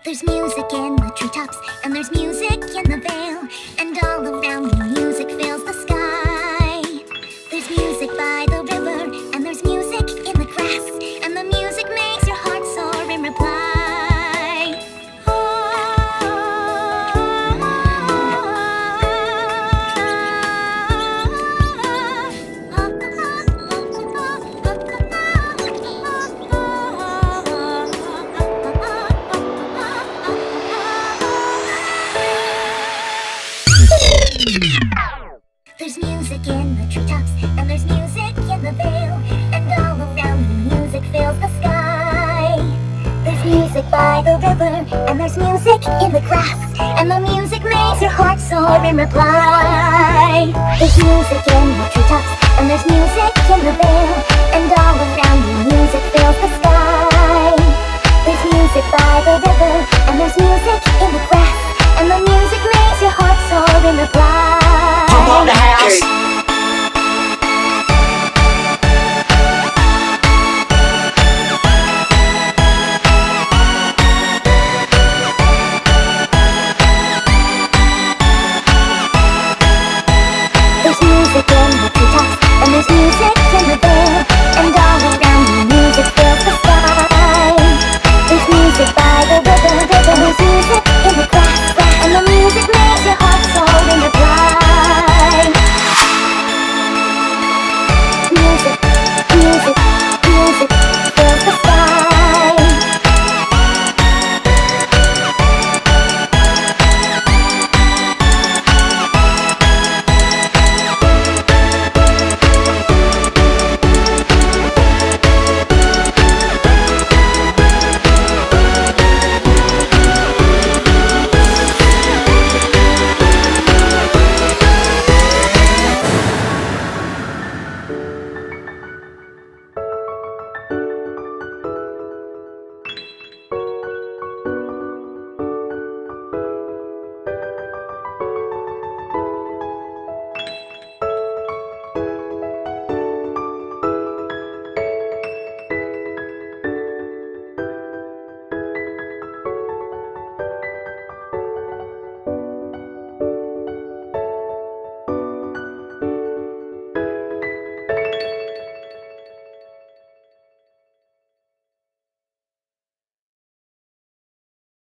There's music in the treetops, and there's music in the vale, and all around me music fills the sky. There's music by the river, and there's music in the grass, and the music makes your heart soar in reply. There's music in the treetops, and there's music in the vale, and all around me music fills the sky. There's music by the river, and there's music in the grass, and the music makes your heart soar in reply. There's music in the treetops, and there's music in the vale, and all around me music fills the sky. There's music by the river,